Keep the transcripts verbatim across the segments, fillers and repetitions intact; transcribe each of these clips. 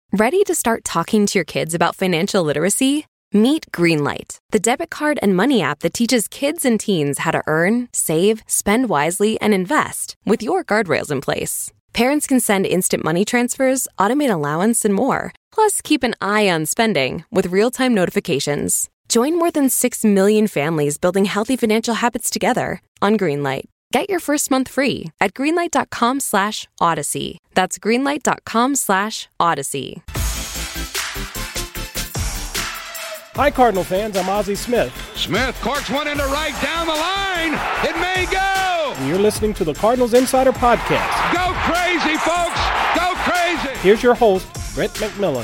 Ready to start talking to your kids about financial literacy? Meet Greenlight, the debit card and money app that teaches kids and teens how to earn, save, spend wisely, and invest with your guardrails in place. Parents can send instant money transfers, automate allowance, and more. Plus, keep an eye on spending with real-time notifications. Join more than six million families building healthy financial habits together on Greenlight. Get your first month free at greenlight.com slash odyssey. That's greenlight.com slash odyssey. Hi, Cardinal fans. I'm Ozzie Smith. Smith corks one into right down the line. It may go. And you're listening to the Cardinals Insider Podcast. Go crazy, folks. Go crazy. Here's your host, Brett McMillan.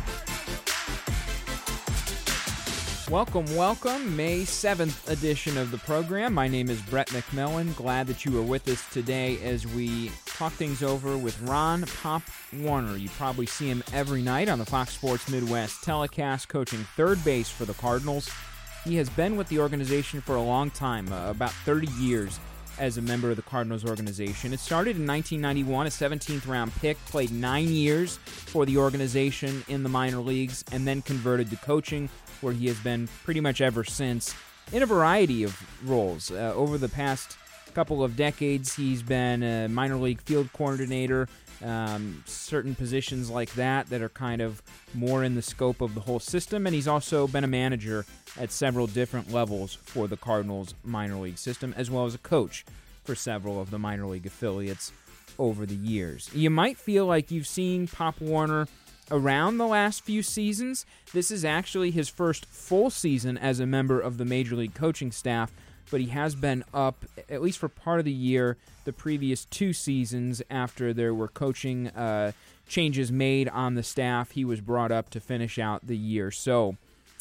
Welcome, welcome. May seventh edition of the program. My name is Brett McMillan. Glad that you are with us today as we talk things over with Ron Pop Warner. You probably see him every night on the Fox Sports Midwest telecast, coaching third base for the Cardinals. He has been with the organization for a long time, uh, about thirty years as a member of the Cardinals organization. It started in nineteen ninety-one, a seventeenth round pick, played nine years for the organization in the minor leagues, and then converted to coaching, where he has been pretty much ever since in a variety of roles. Uh, over the past couple of decades, he's been a minor league field coordinator, um, certain positions like that that are kind of more in the scope of the whole system, and he's also been a manager at several different levels for the Cardinals minor league system, as well as a coach for several of the minor league affiliates over the years. You might feel like you've seen Pop Warner around the last few seasons. This is actually his first full season as a member of the Major League coaching staff, but he has been up, at least for part of the year, the previous two seasons after there were coaching uh, changes made on the staff. He was brought up to finish out the year. So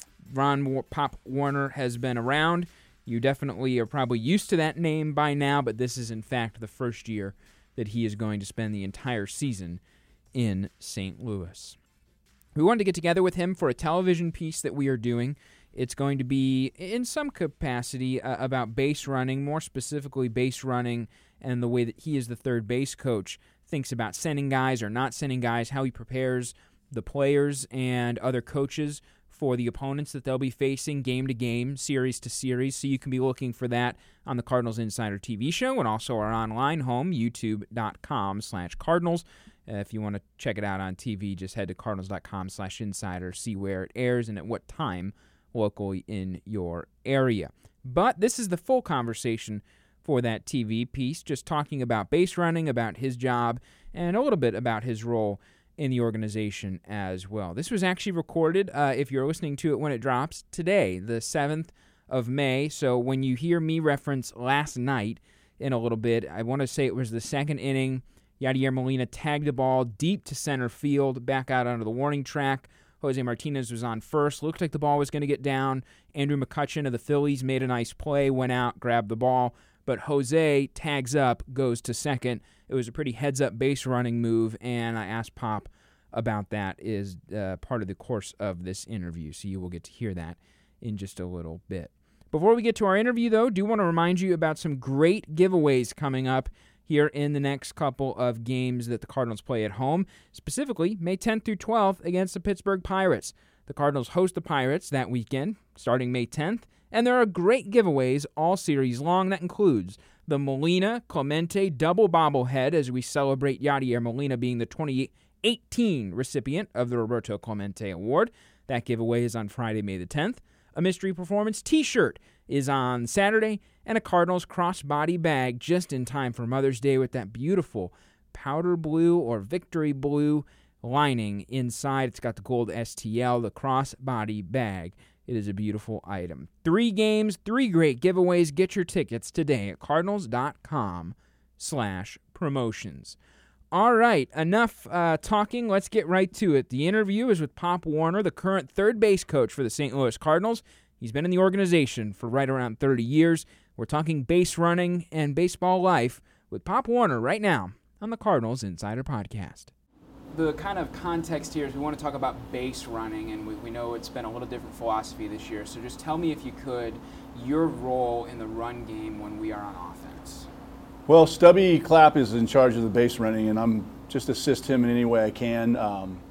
Ron Pop Warner has been around. You definitely are probably used to that name by now, but this is in fact the first year that he is going to spend the entire season in Saint Louis. We wanted to get together with him for a television piece that we are doing. It's going to be, in some capacity, uh, about base running, more specifically base running and the way that he, as the third base coach, thinks about sending guys or not sending guys, how he prepares the players and other coaches for the opponents that they'll be facing game to game, series to series. So you can be looking for that on the Cardinals Insider T V show and also our online home, youtube.com slash Cardinals. Uh, if you want to check it out on T V, just head to cardinals.com slash insider, see where it airs and at what time locally in your area. But this is the full conversation for that T V piece, just talking about base running, about his job, and a little bit about his role in the organization as well. This was actually recorded, uh, if you're listening to it when it drops, today, the seventh of May. So when you hear me reference last night in a little bit, I want to say it was the second inning. Yadier Molina tagged the ball deep to center field, back out onto the warning track. Jose Martinez was on first. Looked like the ball was going to get down. Andrew McCutchen of the Phillies made a nice play, went out, grabbed the ball. But Jose tags up, goes to second. It was a pretty heads-up base running move, and I asked Pop about that as uh, part of the course of this interview, so you will get to hear that in just a little bit. Before we get to our interview, though, do want to remind you about some great giveaways coming up here in the next couple of games that the Cardinals play at home, specifically May tenth through twelfth against the Pittsburgh Pirates. The Cardinals host the Pirates that weekend, starting May tenth, and there are great giveaways all series long. That includes the Molina Clemente double bobblehead as we celebrate Yadier Molina being the twenty eighteen recipient of the Roberto Clemente Award. That giveaway is on Friday, May the tenth. A Mystery Performance t-shirt is on Saturday, and a Cardinals crossbody bag just in time for Mother's Day with that beautiful powder blue or victory blue lining inside. It's got the gold S T L, the crossbody bag. It is a beautiful item. Three games, three great giveaways. Get your tickets today at cardinals.com slash promotions. All right, enough uh, talking. Let's get right to it. The interview is with Pop Warner, the current third base coach for the Saint Louis Cardinals. He's been in the organization for right around thirty years. We're talking base running and baseball life with Pop Warner right now on the Cardinals Insider Podcast. The kind of context here is we want to talk about base running, and we, we know it's been a little different philosophy this year. So just tell me, if you could, your role in the run game when we are on offense. Well, Stubby Clapp is in charge of the base running, and I'm just assist him in any way I can. Um,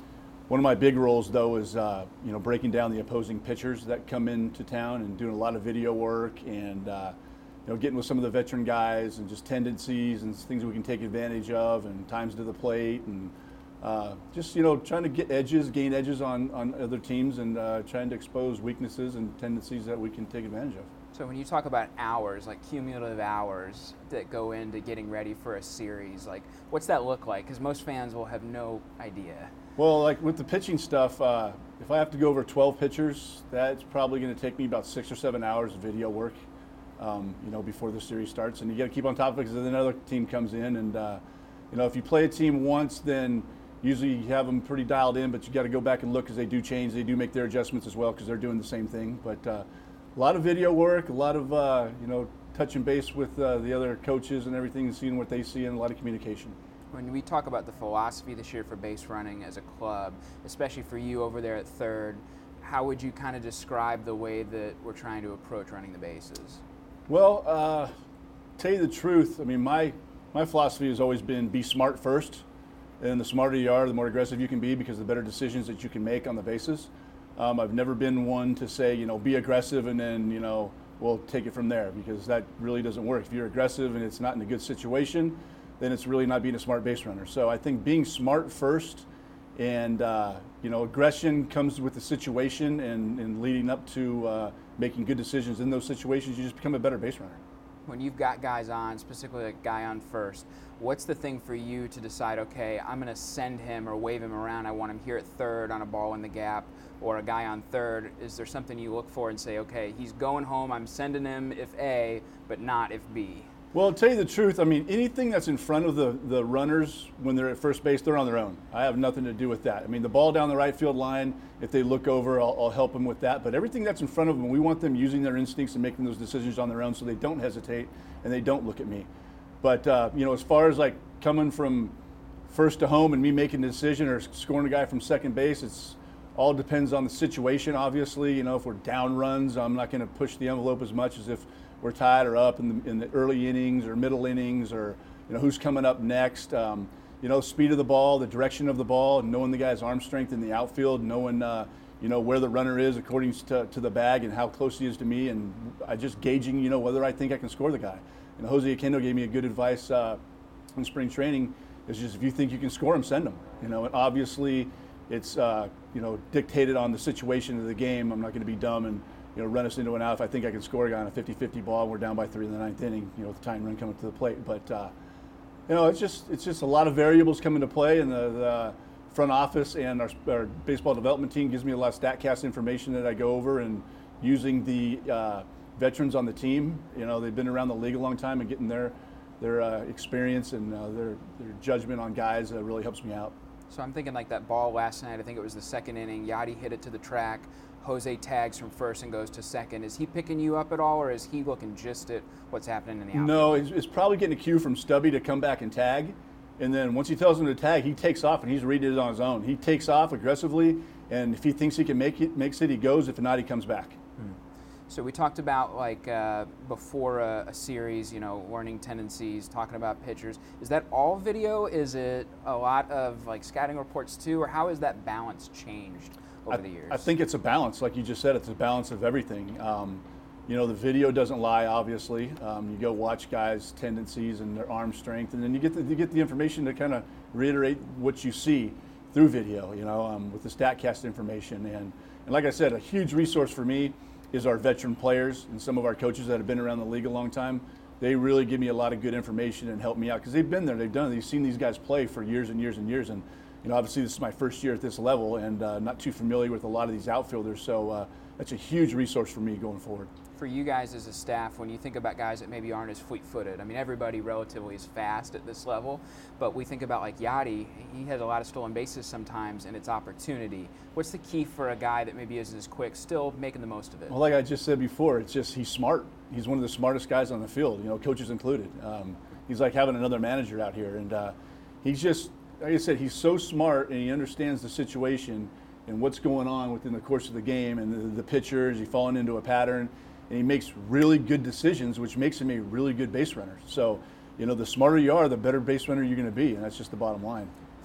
one of my big roles, though, is uh, you know breaking down the opposing pitchers that come into town and doing a lot of video work and uh, you know getting with some of the veteran guys and just tendencies and things we can take advantage of and times to the plate and uh, just you know trying to get edges, gain edges on on other teams and uh, trying to expose weaknesses and tendencies that we can take advantage of. So when you talk about hours, like cumulative hours that go into getting ready for a series, like what's that look like? Because most fans will have no idea. Well, like with the pitching stuff, uh, if I have to go over twelve pitchers, that's probably going to take me about six or seven hours of video work, um, you know, before the series starts. And you got to keep on top of it because then another team comes in. And, uh, you know, if you play a team once, then usually you have them pretty dialed in, but you got to go back and look because they do change. They do make their adjustments as well because they're doing the same thing. But uh, a lot of video work, a lot of, uh, you know, touching base with uh, the other coaches and everything and seeing what they see and a lot of communication. When we talk about the philosophy this year for base running as a club, especially for you over there at third, how would you kind of describe the way that we're trying to approach running the bases? Well, uh, tell you the truth, I mean, my, my philosophy has always been be smart first, and the smarter you are, the more aggressive you can be because the better decisions that you can make on the bases. Um, I've never been one to say, you know, be aggressive and then, you know, we'll take it from there because that really doesn't work. If you're aggressive and it's not in a good situation, then it's really not being a smart base runner. So I think being smart first and, uh, you know, aggression comes with the situation and, and leading up to uh, making good decisions in those situations, you just become a better base runner. When you've got guys on, specifically a guy on first, what's the thing for you to decide, okay, I'm going to send him or wave him around, I want him here at third on a ball in the gap, or a guy on third? Is there something you look for and say, okay, he's going home, I'm sending him if A, but not if B? Well, to tell you the truth, I mean, anything that's in front of the, the runners when they're at first base, they're on their own. I have nothing to do with that. I mean, the ball down the right field line, if they look over, I'll, I'll help them with that. But everything that's in front of them, we want them using their instincts and making those decisions on their own so they don't hesitate and they don't look at me. But, uh, you know, as far as like coming from first to home and me making a decision or scoring a guy from second base, it's all depends on the situation, obviously. You know, if we're down runs, I'm not going to push the envelope as much as if we're tied or up in the, in the early innings or middle innings or, you know, who's coming up next. Um, you know, speed of the ball, the direction of the ball, knowing the guy's arm strength in the outfield, knowing, uh, you know, where the runner is according to, to the bag and how close he is to me, and I just gauging, you know, whether I think I can score the guy. And Jose Oquendo gave me a good advice uh, in spring training. Is just if you think you can score him, send him. You know, and obviously it's, uh, you know, dictated on the situation of the game. I'm not going to be dumb and, you know, run us into an out if I think I can score a guy on a fifty fifty ball and we're down by three in the ninth inning, you know, with the tying run coming to the plate. But, uh, you know, it's just it's just a lot of variables come into play, and the, the front office and our, our baseball development team gives me a lot of StatCast information that I go over, and using the uh, veterans on the team. You know, they've been around the league a long time, and getting their, their uh, experience and uh, their, their judgment on guys uh, really helps me out. So I'm thinking like that ball last night, I think it was the second inning, Yadi hit it to the track, Jose tags from first and goes to second. Is he picking you up at all, or is he looking just at what's happening in the outfield? No, it's, it's probably getting a cue from Stubby to come back and tag. And then once he tells him to tag, he takes off, and he's reading it on his own. He takes off aggressively, and if he thinks he can make it, makes it, he goes. If not, he comes back. Hmm. So we talked about, like, uh, before a, a series, you know, learning tendencies, talking about pitchers. Is that all video? Is it a lot of, like, scouting reports too, or how has that balance changed over I, the years? I think it's a balance. Like you just said, it's a balance of everything. Um, you know, the video doesn't lie, obviously. Um, you go watch guys' tendencies and their arm strength, and then you get the, you get the information to kind of reiterate what you see through video, you know, um, with the StatCast information. And, and like I said, a huge resource for me is our veteran players and some of our coaches that have been around the league a long time. They really give me a lot of good information and help me out because they've been there, they've done it, they've seen these guys play for years and years and years. And, you know, obviously this is my first year at this level and uh, not too familiar with a lot of these outfielders. So uh, that's a huge resource for me going forward. For you guys as a staff, when you think about guys that maybe aren't as fleet-footed, I mean, everybody relatively is fast at this level, but we think about like Yadi, he has a lot of stolen bases sometimes, and it's opportunity. What's the key for a guy that maybe isn't as quick, still making the most of it? Well, like I just said before, it's just he's smart. He's one of the smartest guys on the field, you know, coaches included. Um, he's like having another manager out here, and uh, he's just, like I said, he's so smart, and he understands the situation and what's going on within the course of the game, and the, the pitchers, he's falling into a pattern. And he makes really good decisions, which makes him a really good base runner. So, you know, the smarter you are, the better base runner you're going to be, and that's just the bottom line.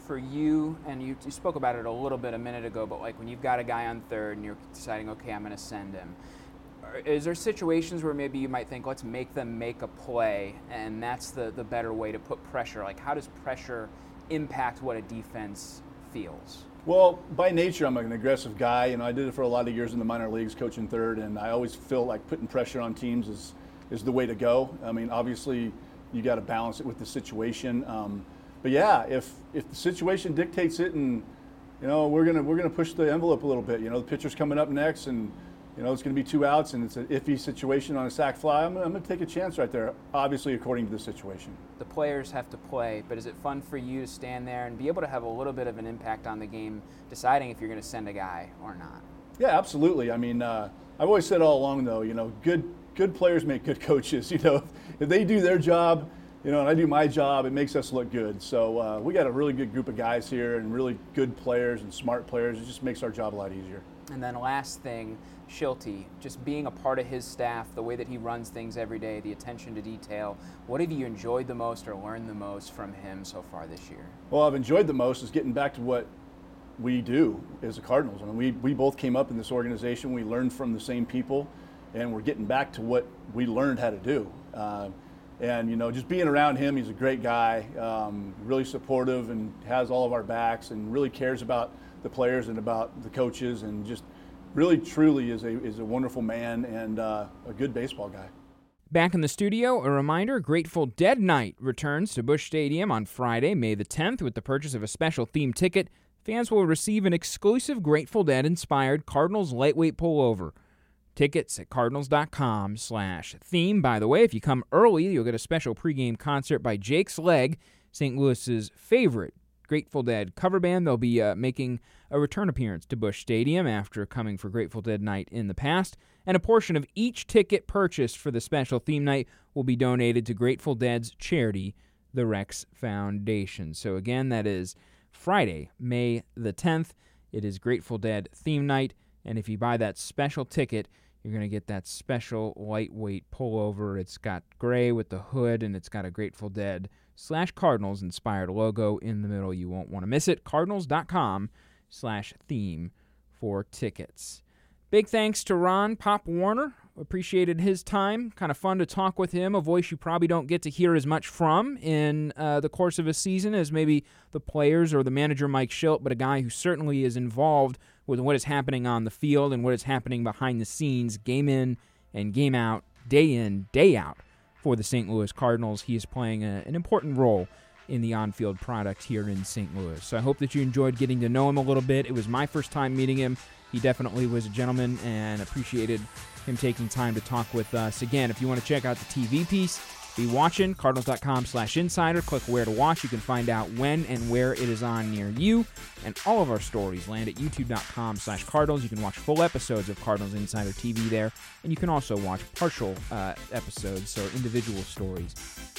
for you, and you, you spoke about it a little bit a minute ago, but like when you've got a guy on third and you're deciding, okay, I'm going to send him, is there situations where maybe you might think, let's make them make a play, and that's the, the better way to put pressure? Like, how does pressure impact what a defense feels? Well, by nature, I'm an aggressive guy. You know, I did it for a lot of years in the minor leagues, coaching third, and I always feel like putting pressure on teams is, is the way to go. I mean, obviously, you got to balance it with the situation. Um, but yeah, if if the situation dictates it, and you know, we're gonna we're gonna push the envelope a little bit. You know, the pitcher's coming up next, and you know, it's going to be two outs, and it's an iffy situation on a sac fly. I'm, I'm going to take a chance right there, obviously according to the situation. The players have to play, but is it fun for you to stand there and be able to have a little bit of an impact on the game, deciding if you're going to send a guy or not? Yeah, absolutely. I mean, uh, I've always said all along, though, you know, good good players make good coaches. You know, if they do their job, you know, and I do my job, it makes us look good. So uh, we got a really good group of guys here, and really good players and smart players. It just makes our job a lot easier. And then last thing, Shilty, just being a part of his staff, the way that he runs things every day, the attention to detail, what have you enjoyed the most or learned the most from him so far this year? Well, I've enjoyed the most is getting back to what we do as the Cardinals. I mean, we, we both came up in this organization. We learned from the same people, and we're getting back to what we learned how to do. Uh, and, you know, just being around him, he's a great guy, um, really supportive and has all of our backs and really cares about the players and about the coaches, and just really, truly is a is a wonderful man and uh, a good baseball guy. Back in the studio, a reminder, Grateful Dead Night returns to Busch Stadium on Friday, May the tenth. With the purchase of a special themed ticket, fans will receive an exclusive Grateful Dead-inspired Cardinals lightweight pullover. Tickets at cardinals.com slash theme. By the way, if you come early, you'll get a special pregame concert by Jake's Leg, Saint Louis's favorite Grateful Dead cover band. They'll be uh, making a return appearance to Busch Stadium after coming for Grateful Dead Night in the past, and a portion of each ticket purchased for the special theme night will be donated to Grateful Dead's charity, the Rex Foundation. So again, that is Friday, May the tenth. It is Grateful Dead theme night, and if you buy that special ticket, you're going to get that special lightweight pullover. It's got gray with the hood, and it's got a Grateful Dead slash Cardinals inspired logo in the middle. You won't want to miss it. Cardinals.com slash theme for tickets. Big thanks to Ron Pop Warner. Appreciated his time. Kind of fun to talk with him, a voice you probably don't get to hear as much from in uh, the course of a season as maybe the players or the manager Mike Shildt, but a guy who certainly is involved with what is happening on the field and what is happening behind the scenes, game in and game out, day in, day out. For the Saint Louis Cardinals, he is playing a, an important role in the on-field product here in Saint Louis. So I hope that you enjoyed getting to know him a little bit. It was my first time meeting him. He definitely was a gentleman, and appreciated him taking time to talk with us. Again, if you want to check out the T V piece, be watching, cardinals.com slash insider. Click where to watch. You can find out when and where it is on near you. And all of our stories land at youtube.com slash Cardinals. You can watch full episodes of Cardinals Insider T V there. And you can also watch partial uh, episodes, so individual stories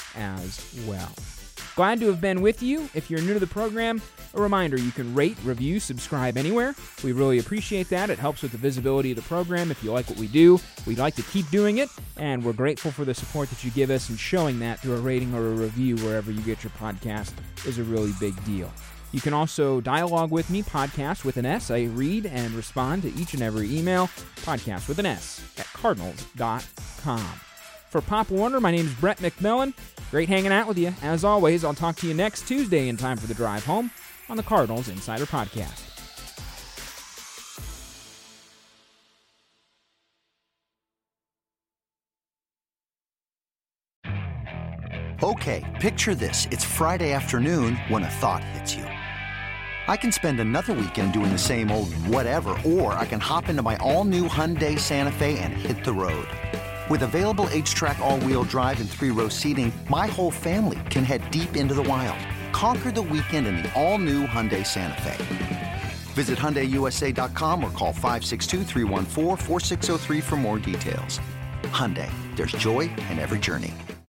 as well. Glad to have been with you. If you're new to the program, a reminder, you can rate, review, subscribe anywhere. We really appreciate that. It helps with the visibility of the program. If you like what we do, we'd like to keep doing it, and we're grateful for the support that you give us, and showing that through a rating or a review wherever you get your podcast is a really big deal. You can also dialogue with me, podcast with an S. I read and respond to each and every email, podcast with an S, at cardinals dot com. For Pop Warner, my name is Brett McMillan. Great hanging out with you. As always, I'll talk to you next Tuesday in time for the drive home on the Cardinals Insider Podcast. Okay, picture this. It's Friday afternoon when a thought hits you. I can spend another weekend doing the same old whatever, or I can hop into my all-new Hyundai Santa Fe and hit the road. With available H-Track all-wheel drive and three-row seating, my whole family can head deep into the wild. Conquer the weekend in the all-new Hyundai Santa Fe. Visit Hyundai U S A dot com or call five six two, three one four, four six zero three for more details. Hyundai, there's joy in every journey.